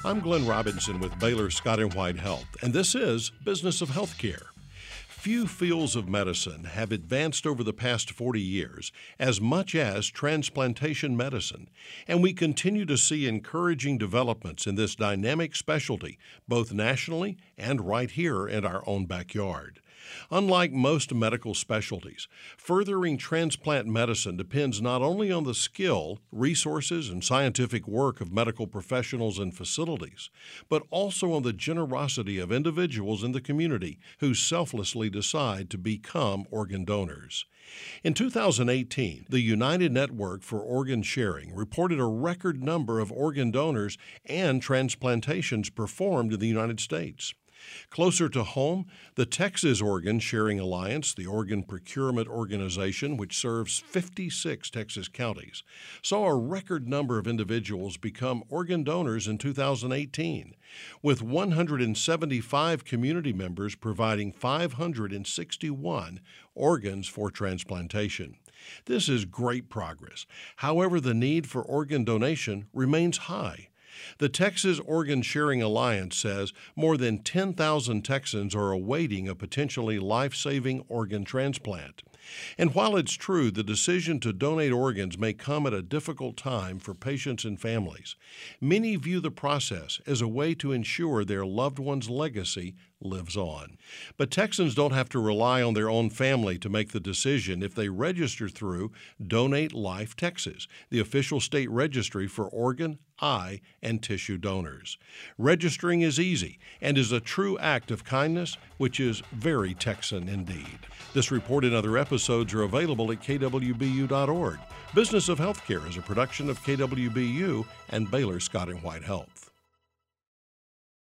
I'm Glenn Robinson with Baylor Scott & White Health, and this is Business of Healthcare. Few fields of medicine have advanced over the past 40 years as much as transplantation medicine, and we continue to see encouraging developments in this dynamic specialty, both nationally and right here in our own backyard. Unlike most medical specialties, furthering transplant medicine depends not only on the skill, resources, and scientific work of medical professionals and facilities, but also on the generosity of individuals in the community who selflessly decide to become organ donors. In 2018, the United Network for Organ Sharing reported a record number of organ donors and transplantations performed in the United States. Closer to home, the Texas Organ Sharing Alliance, the organ procurement organization which serves 56 Texas counties, saw a record number of individuals become organ donors in 2018, with 175 community members providing 561 organs for transplantation. This is great progress. However, the need for organ donation remains high. The Texas Organ Sharing Alliance says more than 10,000 Texans are awaiting a potentially life-saving organ transplant. And while it's true the decision to donate organs may come at a difficult time for patients and families, many view the process as a way to ensure their loved one's legacy lives on. But Texans don't have to rely on their own family to make the decision if they register through Donate Life Texas, the official state registry for organ, eye, and tissue donors. Registering is easy and is a true act of kindness, which is very Texan indeed. This report and other episodes are available at kwbu.org. Business of Healthcare is a production of KWBU and Baylor Scott & White Health.